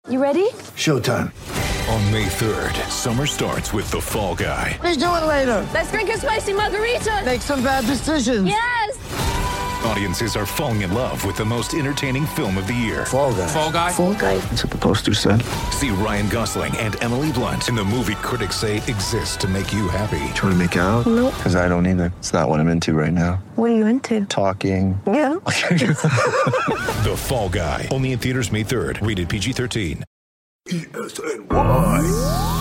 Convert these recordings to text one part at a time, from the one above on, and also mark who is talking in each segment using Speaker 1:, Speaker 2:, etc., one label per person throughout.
Speaker 1: You ready?
Speaker 2: Showtime.
Speaker 3: On May 3rd, summer starts with The Fall Guy.
Speaker 2: Let's do it later.
Speaker 1: Let's drink a spicy margarita.
Speaker 2: Make some bad decisions.
Speaker 1: Yes!
Speaker 3: Audiences are falling in love with the most entertaining film of the year.
Speaker 2: Fall Guy.
Speaker 4: Fall Guy?
Speaker 1: Fall guy.
Speaker 2: That's what the poster said.
Speaker 3: See Ryan Gosling and Emily Blunt in the movie critics say exists to make you happy.
Speaker 2: Trying to make it out?
Speaker 1: Nope.
Speaker 2: Because I don't either. It's not what I'm into right now.
Speaker 1: What are you into?
Speaker 2: Talking.
Speaker 1: Yeah.
Speaker 3: The Fall Guy. Only in theaters May 3rd. Rated PG-13. ESNY.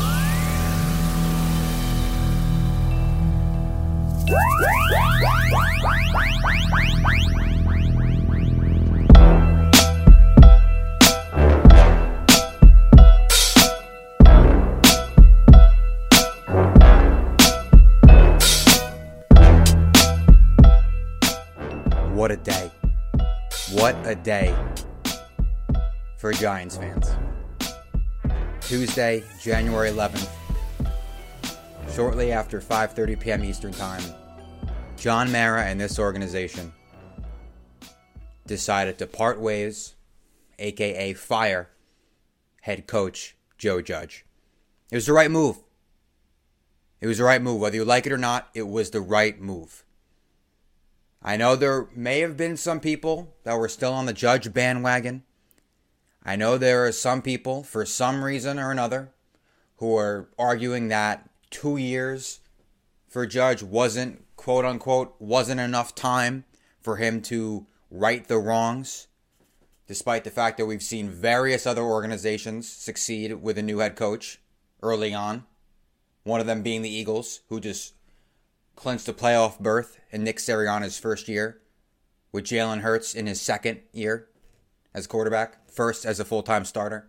Speaker 4: What a day. What a day for Giants fans. Tuesday, January 11th, shortly after 5:30 p.m. Eastern Time, John Mara and this organization decided to part ways, aka fire head coach Joe Judge. It was the right move. It was the right move. Whether you like it or not, it was the right move. I know there may have been some people that were still on the Judge bandwagon. I know there are some people, for some reason or another, who are arguing that 2 years for Judge wasn't, quote unquote, wasn't enough time for him to right the wrongs, despite the fact that we've seen various other organizations succeed with a new head coach early on. One of them being the Eagles, who just clinched a playoff berth in Nick Sirianni's first year, with Jalen Hurts in his second year as quarterback, first as a full-time starter.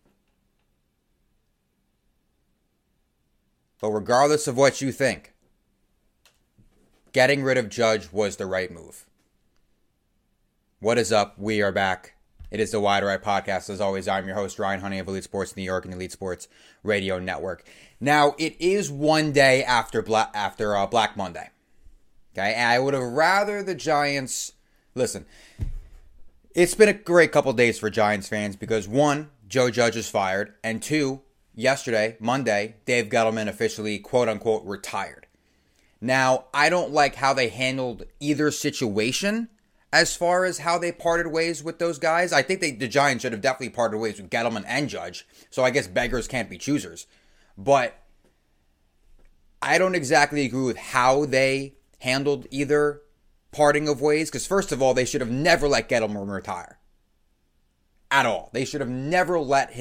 Speaker 4: But regardless of what you think, getting rid of Judge was the right move. What is up? We are back. It is the Wide Right Podcast. As always, I'm your host, Ryan Honey of Elite Sports New York and Elite Sports Radio Network. Now, it is one day after Black Monday. Okay, and I would have rather the Giants... Listen, it's been a great couple days for Giants fans because, one, Joe Judge is fired, and two, yesterday, Monday, Dave Gettleman officially, quote-unquote, retired. Now, I don't like how they handled either situation as far as how they parted ways with those guys. I think the Giants should have definitely parted ways with Gettleman and Judge, so I guess beggars can't be choosers. But I don't exactly agree with how they handled either parting of ways, because first of all, they should have never let Gettleman retire. At all. They should have never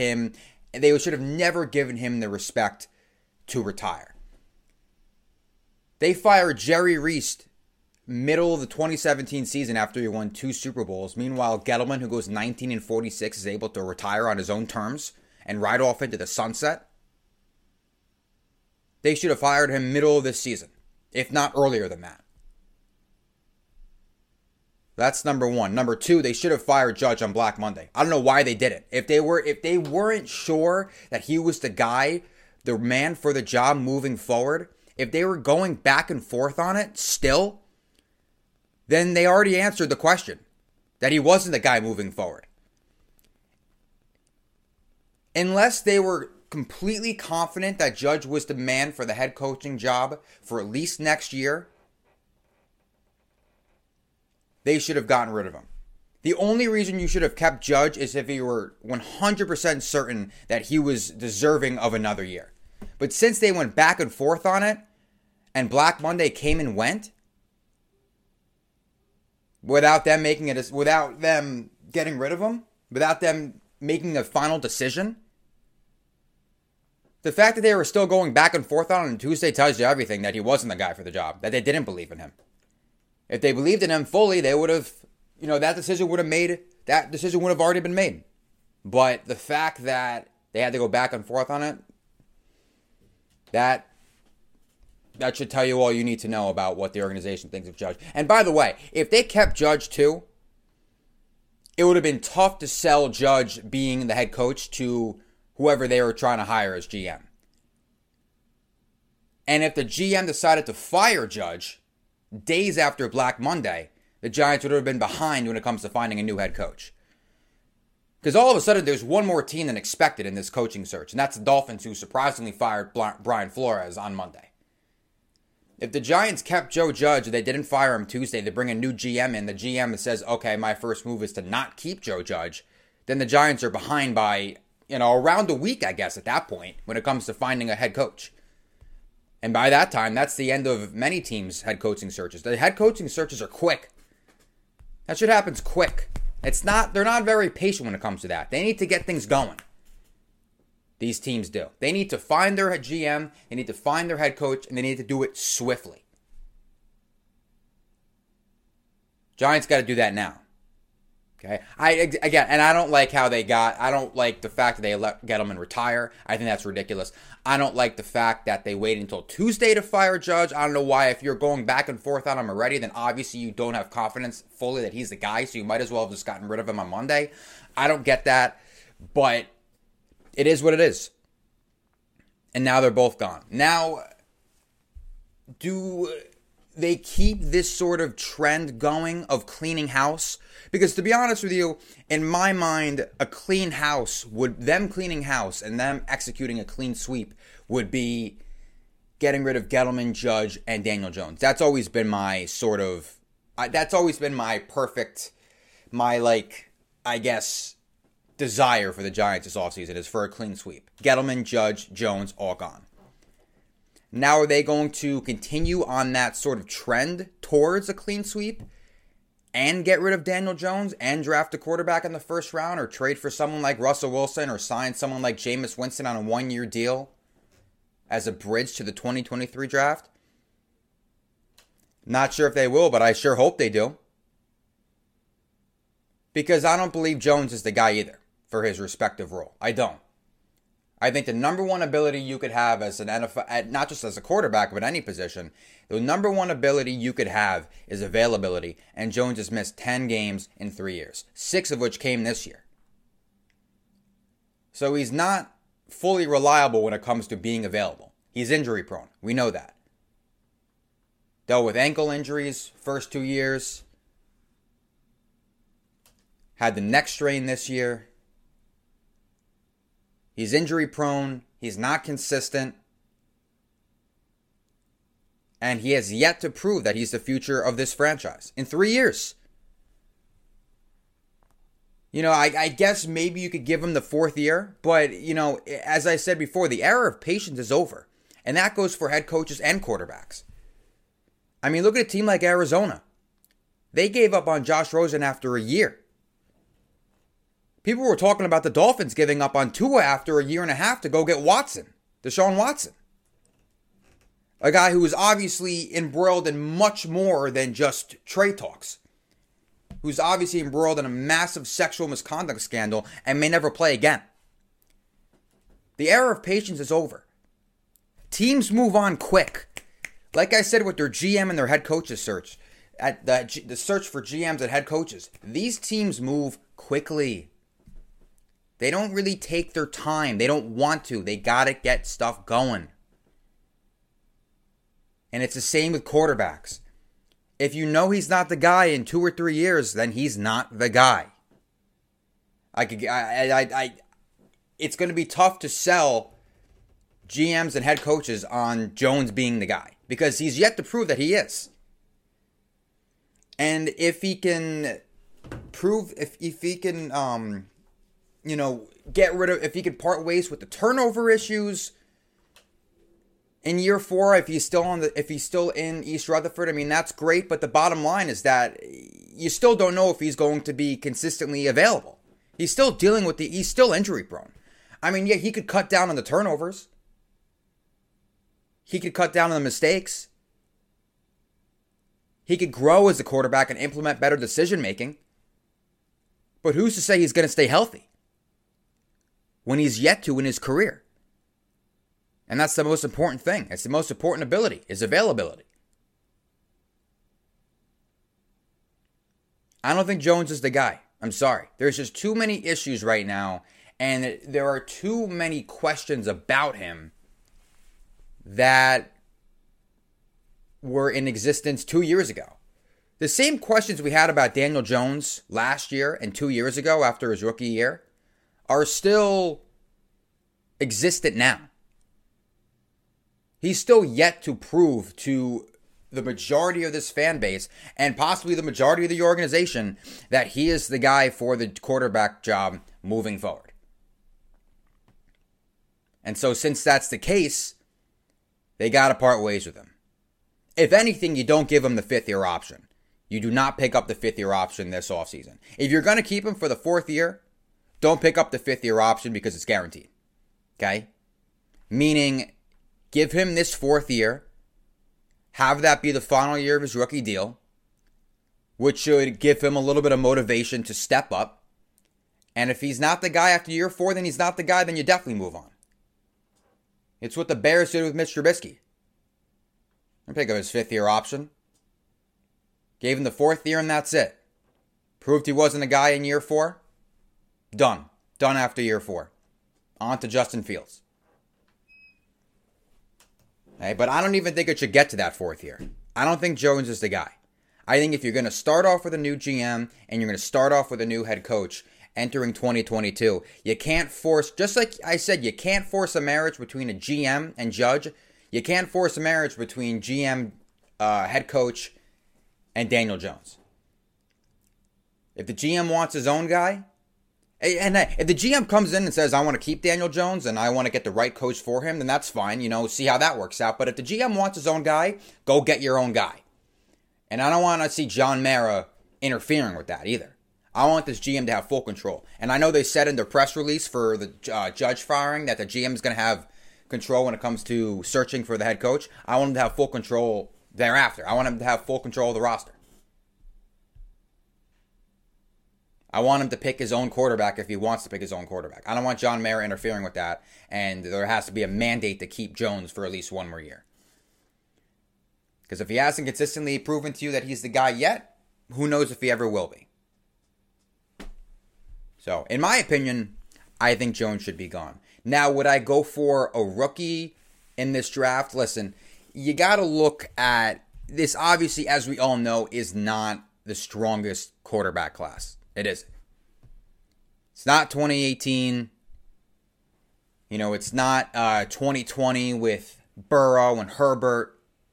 Speaker 4: given him the respect to retire. They fired Jerry Reese middle of the 2017 season after he won 2 Super Bowls. Meanwhile, Gettleman, who goes 19-46, is able to retire on his own terms and ride off into the sunset. They should have fired him middle of this season, if not earlier than that. That's number one. Number two, they should have fired Judge on Black Monday. I don't know why they didn't. If they weren't sure that he was the guy, the man for the job moving forward, if they were going back and forth on it still, then they already answered the question that he wasn't the guy moving forward. Unless they were completely confident that Judge was the man for the head coaching job for at least next year, they should have gotten rid of him. The only reason you should have kept Judge is if you were 100% certain that he was deserving of another year. But since they went back and forth on it, and Black Monday came and went, without them getting rid of him, without them making a final decision, the fact that they were still going back and forth on Tuesday tells you everything, that he wasn't the guy for the job, that they didn't believe in him. If they believed in him fully, they would have, that decision would have already been made. But the fact that they had to go back and forth on it, that should tell you all you need to know about what the organization thinks of Judge. And by the way, if they kept Judge too, it would have been tough to sell Judge being the head coach to whoever they were trying to hire as GM. And if the GM decided to fire Judge days after Black Monday, the Giants would have been behind when it comes to finding a new head coach. Because all of a sudden, there's one more team than expected in this coaching search, and that's the Dolphins, who surprisingly fired Brian Flores on Monday. If the Giants kept Joe Judge, they didn't fire him Tuesday, they bring a new GM in, the GM says, okay, my first move is to not keep Joe Judge, then the Giants are behind by, around a week, I guess, at that point, when it comes to finding a head coach. And by that time, that's the end of many teams' head coaching searches. The head coaching searches are quick. That shit happens quick. They're not very patient when it comes to that. They need to get things going. These teams do. They need to find their GM, they need to find their head coach, and they need to do it swiftly. Giants got to do that now. Okay? I don't like I don't like the fact that they let Gettleman retire. I think that's ridiculous. I don't like the fact that they waited until Tuesday to fire Judge. I don't know why. If you're going back and forth on him already, then obviously you don't have confidence fully that he's the guy, so you might as well have just gotten rid of him on Monday. I don't get that, but it is what it is. And now they're both gone. Now, do they keep this sort of trend going of cleaning house? Because to be honest with you, in my mind, a clean house them cleaning house and them executing a clean sweep would be getting rid of Gettleman, Judge, and Daniel Jones. That's always been my that's always been my desire for the Giants this offseason is for a clean sweep. Gettleman, Judge, Jones, all gone. Now, are they going to continue on that sort of trend towards a clean sweep and get rid of Daniel Jones and draft a quarterback in the first round, or trade for someone like Russell Wilson, or sign someone like Jameis Winston on a one-year deal as a bridge to the 2023 draft? Not sure if they will, but I sure hope they do. Because I don't believe Jones is the guy either for his respective role. I don't. I think the number one ability you could have as an NFL, not just as a quarterback, but any position, the number one ability you could have is availability. And Jones has missed 10 games in 3 years, 6 of which came this year. So he's not fully reliable when it comes to being available. He's injury prone. We know that. Dealt with ankle injuries first 2 years. Had the neck strain this year. He's injury prone. He's not consistent. And he has yet to prove that he's the future of this franchise in 3 years. I guess maybe you could give him the 4th year. But, as I said before, the era of patience is over. And that goes for head coaches and quarterbacks. I mean, look at a team like Arizona. They gave up on Josh Rosen after a year. People were talking about the Dolphins giving up on Tua after a year and a half to go get Deshaun Watson. A guy who was obviously embroiled in much more than just trade talks. Who's obviously embroiled in a massive sexual misconduct scandal and may never play again. The era of patience is over. Teams move on quick. Like I said with their GM and their head coaches search, at the search for GMs and head coaches, these teams move quickly. They don't really take their time. They don't want to. They got to get stuff going. And it's the same with quarterbacks. If you know he's not the guy in 2 or 3 years, then he's not the guy. It's going to be tough to sell GMs and head coaches on Jones being the guy, because he's yet to prove that he is. And if he can prove, if he can, if he could part ways with the turnover issues in year 4, if he's still in East Rutherford, I mean, that's great. But the bottom line is that you still don't know if he's going to be consistently available. He's still he's still injury prone. I mean, yeah, he could cut down on the turnovers. He could cut down on the mistakes. He could grow as a quarterback and implement better decision making. But who's to say he's going to stay healthy when he's yet to in his career? And that's the most important thing. It's the most important ability, is availability. I don't think Jones is the guy. I'm sorry. There's just too many issues right now, and there are too many questions about him that were in existence 2 years ago. The same questions we had about Daniel Jones last year and 2 years ago after his rookie year, are still existent now. He's still yet to prove to the majority of this fan base and possibly the majority of the organization that he is the guy for the quarterback job moving forward. And so since that's the case, they got to part ways with him. If anything, you don't give him the fifth-year option. You do not pick up the fifth-year option this offseason. If you're going to keep him for the fourth year, don't pick up the fifth-year option because it's guaranteed. Okay? Meaning, give him this fourth year, have that be the final year of his rookie deal, which should give him a little bit of motivation to step up. And if he's not the guy after year 4, then he's not the guy, then you definitely move on. It's what the Bears did with Mitch Trubisky. Don't pick up his fifth-year option. Gave him the fourth year and that's it. Proved he wasn't a guy in year 4. Done. Done after year 4. On to Justin Fields. Hey, but I don't even think it should get to that fourth year. I don't think Jones is the guy. I think if you're going to start off with a new GM and you're going to start off with a new head coach entering 2022, you can't force, just like I said, you can't force a marriage between a GM and judge. You can't force a marriage between GM, head coach, and Daniel Jones. If the GM wants his own guy, and if the GM comes in and says, I want to keep Daniel Jones and I want to get the right coach for him, then that's fine, see how that works out. But if the GM wants his own guy, go get your own guy. And I don't want to see John Mara interfering with that either. I want this GM to have full control. And I know they said in their press release for the judge firing that the GM is going to have control when it comes to searching for the head coach. I want him to have full control thereafter. I want him to have full control of the roster. I want him to pick his own quarterback if he wants to pick his own quarterback. I don't want John Mara interfering with that, and there has to be a mandate to keep Jones for at least one more year. Because if he hasn't consistently proven to you that he's the guy yet, who knows if he ever will be. So, in my opinion, I think Jones should be gone. Now, would I go for a rookie in this draft? Listen, you got to look at this. Obviously, as we all know, is not the strongest quarterback class. It isn't. It's not 2018. It's not 2020 with Burrow and Herbert.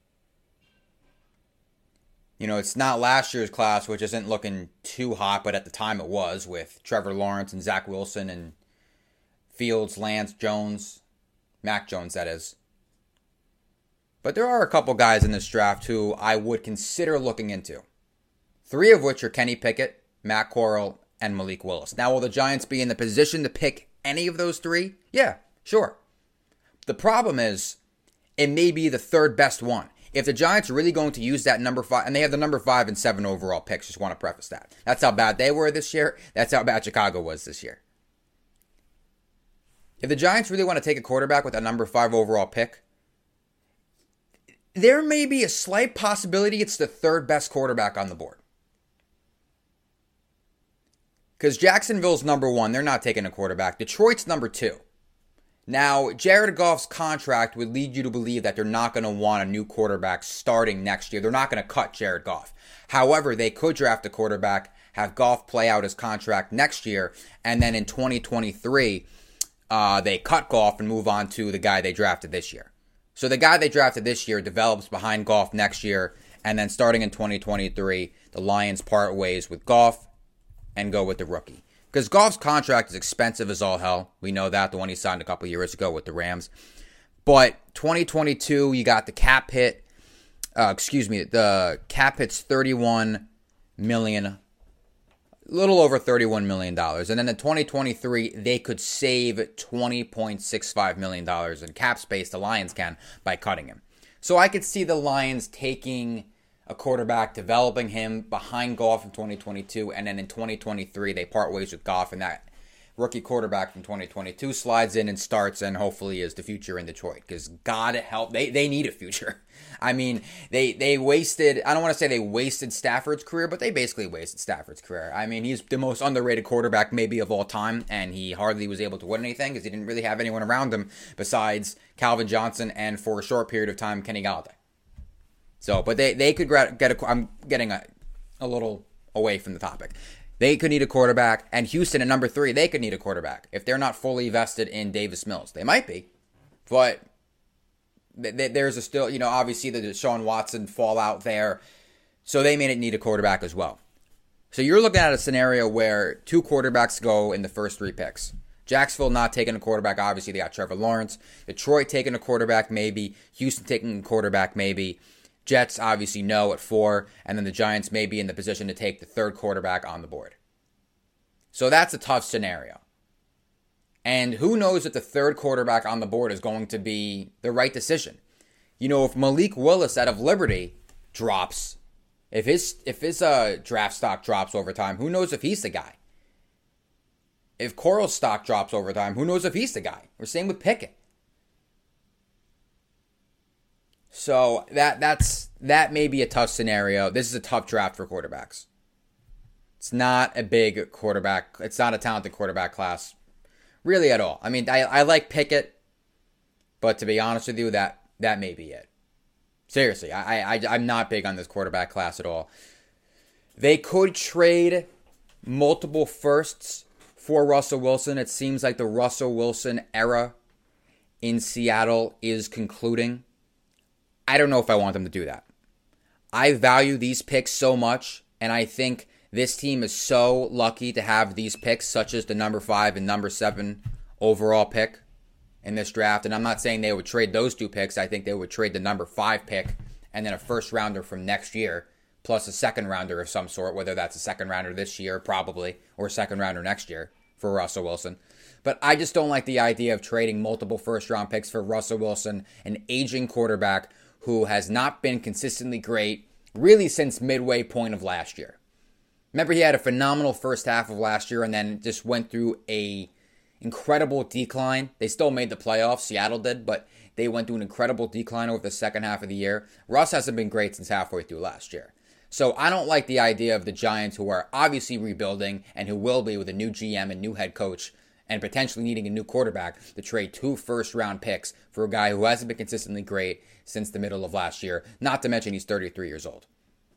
Speaker 4: It's not last year's class, which isn't looking too hot, but at the time it was, with Trevor Lawrence and Zach Wilson and Fields, Lance, Jones, Mac Jones, that is. But there are a couple guys in this draft who I would consider looking into. 3 of which are Kenny Pickett, Matt Corral, and Malik Willis. Now, will the Giants be in the position to pick any of those 3? Yeah, sure. The problem is, it may be the third best one. If the Giants are really going to use that number 5, and they have the number 5 and 7 overall picks, just want to preface that. That's how bad they were this year. That's how bad Chicago was this year. If the Giants really want to take a quarterback with that number 5 overall pick, there may be a slight possibility it's the third best quarterback on the board. Because Jacksonville's number 1, they're not taking a quarterback. Detroit's number 2. Now, Jared Goff's contract would lead you to believe that they're not going to want a new quarterback starting next year. They're not going to cut Jared Goff. However, they could draft a quarterback, have Goff play out his contract next year, and then in 2023, they cut Goff and move on to the guy they drafted this year. So the guy they drafted this year develops behind Goff next year, and then starting in 2023, the Lions part ways with Goff and go with the rookie. Because Goff's contract is expensive as all hell. We know that, the one he signed a couple years ago with the Rams. But 2022, you got the cap hit. The cap hit's $31 million. A little over $31 million. And then in 2023, they could save $20.65 million in cap space, the Lions can, by cutting him. So I could see the Lions taking a quarterback, developing him behind Goff in 2022, and then in 2023, they part ways with Goff, and that rookie quarterback from 2022 slides in and starts, and hopefully is the future in Detroit, because God help, they need a future. I mean, they wasted, I don't want to say they wasted Stafford's career, but they basically wasted Stafford's career. I mean, he's the most underrated quarterback maybe of all time, and he hardly was able to win anything, because he didn't really have anyone around him besides Calvin Johnson, and for a short period of time, Kenny Galladay. So, but they could get I'm getting a little away from the topic. They could need a quarterback. And Houston at number 3, they could need a quarterback. If they're not fully vested in Davis Mills. They might be. But there's still, obviously the Deshaun Watson fallout there. So they may need a quarterback as well. So you're looking at a scenario where 2 quarterbacks go in the first 3 picks. Jacksonville not taking a quarterback. Obviously, they got Trevor Lawrence. Detroit taking a quarterback, maybe. Houston taking a quarterback, maybe. Jets, obviously, no at 4. And then the Giants may be in the position to take the 3rd quarterback on the board. So that's a tough scenario. And who knows if the 3rd quarterback on the board is going to be the right decision. If Malik Willis out of Liberty drops, if his draft stock drops over time, who knows if he's the guy? If Coral's stock drops over time, who knows if he's the guy? We're same with Pickett. So that may be a tough scenario. This is a tough draft for quarterbacks. It's not a big quarterback. It's not a talented quarterback class, really at all. I mean, I like Pickett, but to be honest with you, that may be it. Seriously, I'm not big on this quarterback class at all. They could trade multiple firsts for Russell Wilson. It seems like the Russell Wilson era in Seattle is concluding. I don't know if I want them to do that. I value these picks so much, and I think this team is so lucky to have these picks, such as the number 5 and number 7 overall pick in this draft. And I'm not saying they would trade those 2 picks. I think they would trade the number 5 pick and then a first rounder from next year, plus a second rounder of some sort, whether that's a second rounder this year, probably, or a second rounder next year for Russell Wilson. But I just don't like the idea of trading multiple first-round picks for Russell Wilson, an aging quarterback who has not been consistently great really since midway point of last year. Remember, he had a phenomenal first half of last year and then just went through a incredible decline. They still made the playoffs, Seattle did, but they went through an incredible decline over the second half of the year. Russ hasn't been great since halfway through last year. So I don't like the idea of the Giants, who are obviously rebuilding and who will be with a new GM and new head coach and potentially needing a new quarterback, to trade 2 first-round picks for a guy who hasn't been consistently great since the middle of last year, not to mention he's 33 years old.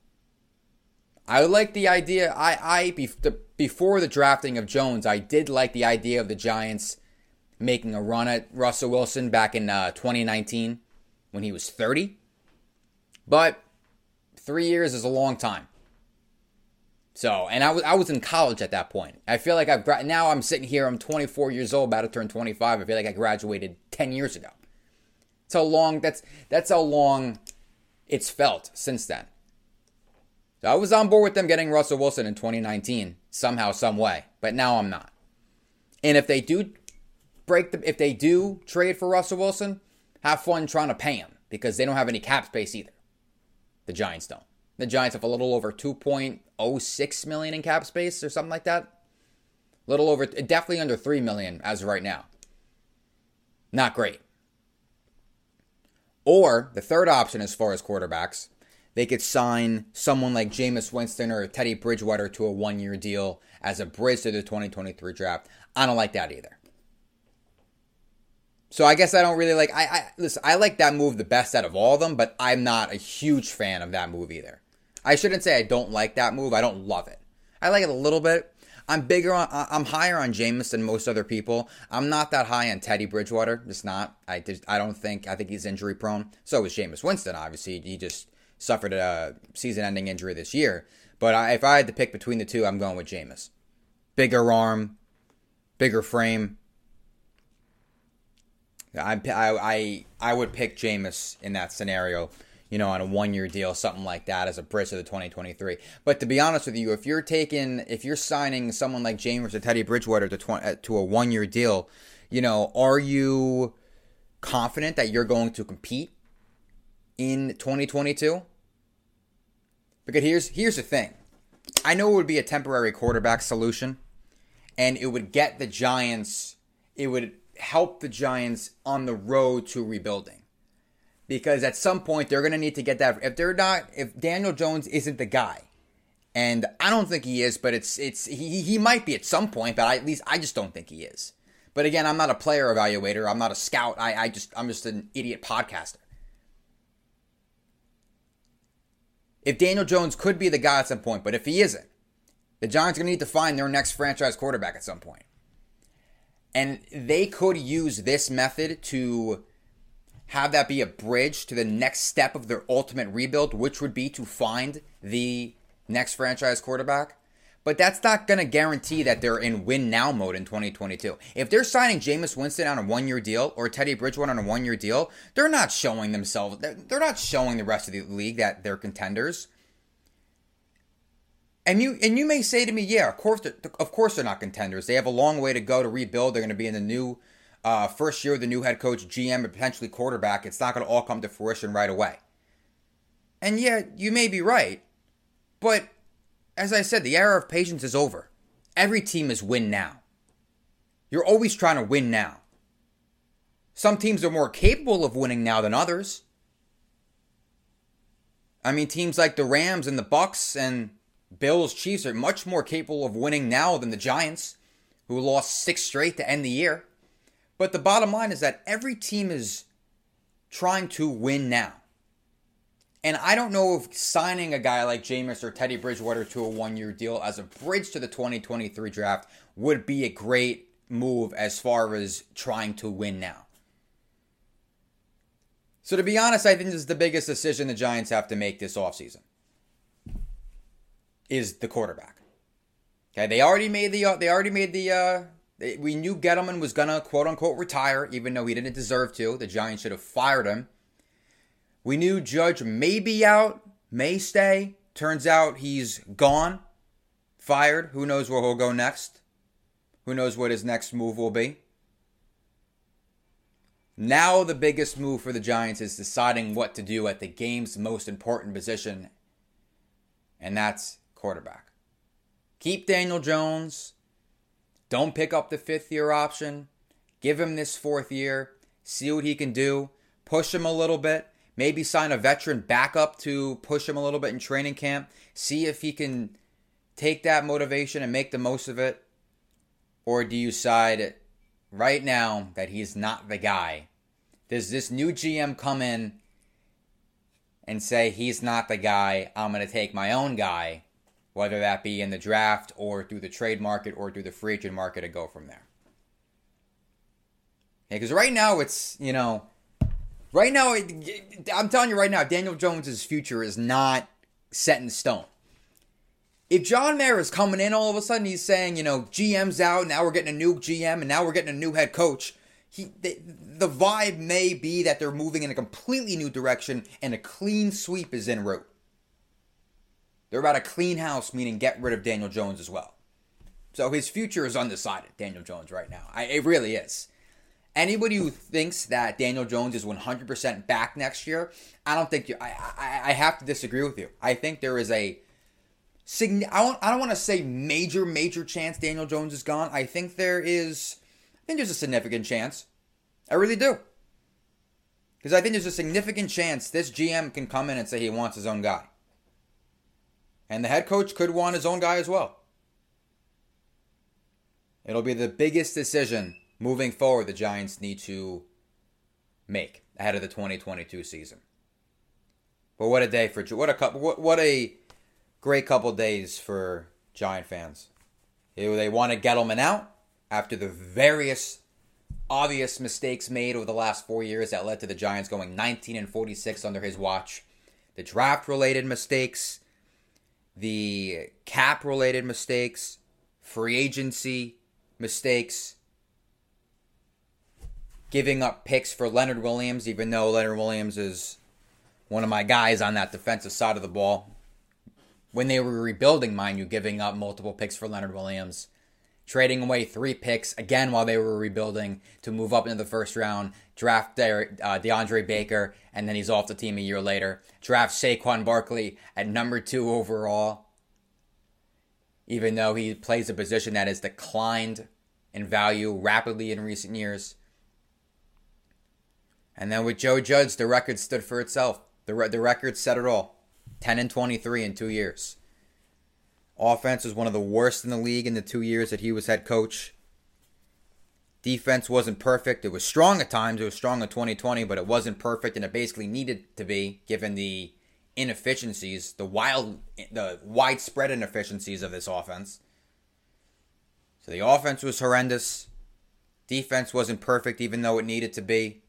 Speaker 4: I like the idea. Before the drafting of Jones, I did like the idea of the Giants making a run at Russell Wilson back in 2019 when he was 30. But 3 years is a long time. So, and I was in college at that point. I feel like now I'm sitting here, I'm 24 years old, about to turn 25. I feel like I graduated 10 years ago. That's how long it's felt since then. So I was on board with them getting Russell Wilson in 2019, somehow, some way. But now I'm not. And if they do trade for Russell Wilson, have fun trying to pay him, because they don't have any cap space either. The Giants don't. The Giants have a little over $2.06 million in cap space or something like that. Little over, definitely under $3 million as of right now. Not great. Or the third option as far as quarterbacks, they could sign someone like Jameis Winston or Teddy Bridgewater to a 1-year deal as a bridge to the 2023 draft. I don't like that either. So I guess I don't really like, listen, I like that move the best out of all of them, but I'm not a huge fan of that move either. I shouldn't say I don't like that move. I don't love it. I like it a little bit. I'm higher on Jameis than most other people. I'm not that high on Teddy Bridgewater. Just not. I think he's injury prone. So is Jameis Winston, obviously. He just suffered a season-ending injury this year. But if I had to pick between the two, I'm going with Jameis. Bigger arm, bigger frame. I would pick Jameis in that scenario, on a 1-year deal, something like that, as a bridge to the 2023. But to be honest with you, if you're signing someone like Jameis or Teddy Bridgewater to a 1-year deal, are you confident that you're going to compete in 2022? Because here's the thing. I know it would be a temporary quarterback solution, and it would get the Giants, it would help the Giants on the road to rebuilding. Because at some point they're going to need to get that. If Daniel Jones isn't the guy, and I don't think he is, but he might be at some point, but at least I just don't think he is. But again, I'm not a player evaluator. I'm not a scout. I'm just an idiot podcaster. If Daniel Jones could be the guy at some point, but if he isn't, The Giants are going to need to find their next franchise quarterback at some point. And they could use this method to have that be a bridge to the next step of their ultimate rebuild, which would be to find the next franchise quarterback. But that's not going to guarantee that they're in win-now mode in 2022. If they're signing Jameis Winston on a one-year deal or Teddy Bridgewater on a one-year deal, they're not showing themselves, they're not showing the rest of the league that they're contenders. And you may say to me, yeah, of course they're not contenders. They have a long way to go to rebuild. They're going to be in the new first year of the new head coach, GM, and potentially quarterback. It's not going to all come to fruition right away. And yeah, you may be right. But as I said, the era of patience is over. Every team is win now. You're always trying to win now. Some teams are more capable of winning now than others. I mean, teams like the Rams and the Bucks and Bills, Chiefs are much more capable of winning now than the Giants, who lost 6 straight to end the year. But the bottom line is that every team is trying to win now. And I don't know if signing a guy like Jameis or Teddy Bridgewater to a one-year deal as a bridge to the 2023 draft would be a great move as far as trying to win now. So to be honest, I think this is the biggest decision the Giants have to make this offseason. Is the quarterback. Okay, we knew Gettleman was gonna quote unquote retire, even though he didn't deserve to. The Giants should have fired him. We knew Judge may be out, may stay. Turns out he's gone, fired. Who knows where he'll go next? Who knows what his next move will be? Now the biggest move for the Giants is deciding what to do at the game's most important position, and that's quarterback. Keep Daniel Jones. Don't pick up the 5th-year option. Give him this 4th year. See what he can do. Push him a little bit. Maybe sign a veteran backup to push him a little bit in training camp. See if he can take that motivation and make the most of it. Or do you decide right now that he's not the guy? Does this new GM come in and say he's not the guy, I'm going to take my own guy, whether that be in the draft or through the trade market or through the free agent market, and go from there? Because right now it's, right now, I'm telling you right now, Daniel Jones' future is not set in stone. If John Mara is coming in all of a sudden, he's saying, GM's out, now we're getting a new GM, and now we're getting a new head coach, the vibe may be that they're moving in a completely new direction and a clean sweep is en route. They're about to clean house, meaning get rid of Daniel Jones as well. So his future is undecided, Daniel Jones, right now. It really is. Anybody who thinks that Daniel Jones is 100% back next year, I don't think I have to disagree with you. I think there is I don't want to say major chance Daniel Jones is gone. I think there's a significant chance. I really do. Because I think there's a significant chance this GM can come in and say he wants his own guy. And the head coach could want his own guy as well. It'll be the biggest decision moving forward the Giants need to make ahead of the 2022 season. But what a day for what a great couple days for Giant fans. They wanted Gettleman out after the various obvious mistakes made over the last 4 years that led to the Giants going 19-46 under his watch. The draft-related mistakes, the cap-related mistakes, free agency mistakes, giving up picks for Leonard Williams, even though Leonard Williams is one of my guys on that defensive side of the ball. When they were rebuilding, mind you, giving up multiple picks for Leonard Williams, trading away 3 picks, again while they were rebuilding, to move up into the first round, draft DeAndre Baker, and then he's off the team a year later. Draft Saquon Barkley at number 2 overall, even though he plays a position that has declined in value rapidly in recent years. And then with Joe Judge, the record stood for itself. The record said it all. 10-23 in 2 years. Offense was one of the worst in the league in the 2 years that he was head coach. Defense wasn't perfect. It was strong at times. It was strong in 2020, but it wasn't perfect, and it basically needed to be, given the inefficiencies, the widespread inefficiencies of this offense. So the offense was horrendous. Defense wasn't perfect, even though it needed to be.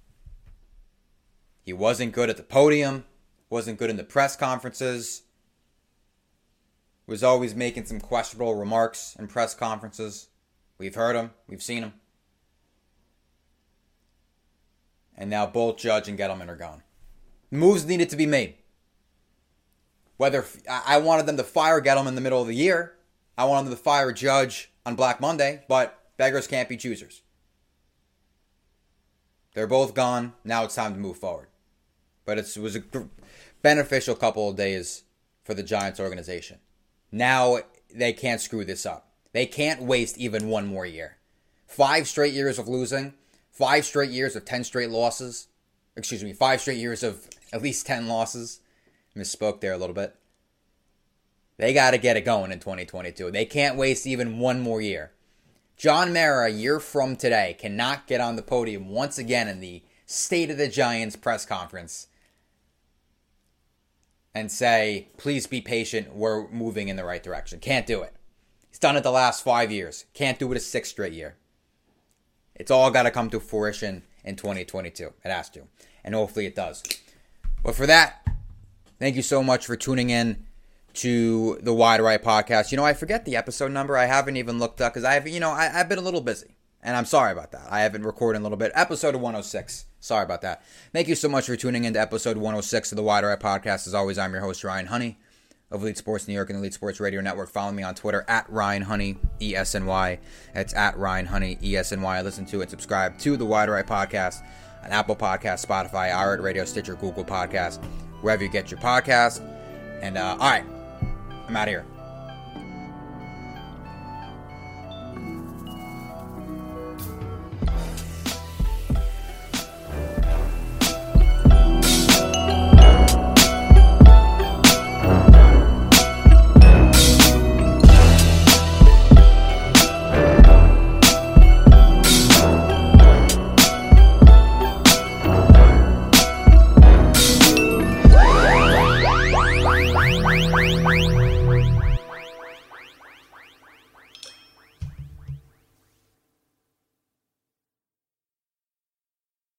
Speaker 4: He wasn't good at the podium, wasn't good in the press conferences, was always making some questionable remarks in press conferences. We've heard him, we've seen him. And now both Judge and Gettleman are gone. Moves needed to be made. Whether I wanted them to fire Gettleman in the middle of the year, I wanted them to fire Judge on Black Monday, but beggars can't be choosers. They're both gone. Now it's time to move forward. But it was a beneficial couple of days for the Giants organization. Now they can't screw this up. They can't waste even one more year. 5 straight years of losing. 5 straight years of 10 straight losses. 5 straight years of at least 10 losses. Misspoke there a little bit. They got to get it going in 2022. They can't waste even one more year. John Mara, a year from today, cannot get on the podium once again in the State of the Giants press conference and say, please be patient, we're moving in the right direction. Can't do it. He's done it the last 5 years. Can't do it a 6th straight year. It's all got to come to fruition in 2022. It has to. And hopefully it does. But for that, thank you so much for tuning in to the Wide Right podcast. I forget the episode number. I haven't even looked up because I've been a little busy. And I'm sorry about that. I haven't recorded in a little bit. Episode 106. Sorry about that. Thank you so much for tuning into episode 106 of the Wide Right podcast. As always, I'm your host, Ryan Honey of Elite Sports New York and the Elite Sports Radio Network. Follow me on Twitter at Ryan Honey, ESNY. That's at Ryan Honey, ESNY. Listen to and subscribe to the Wide Right podcast on Apple Podcasts, Spotify, iHeartRadio, Stitcher, Google Podcasts, wherever you get your podcasts. And, all right, I'm out of here.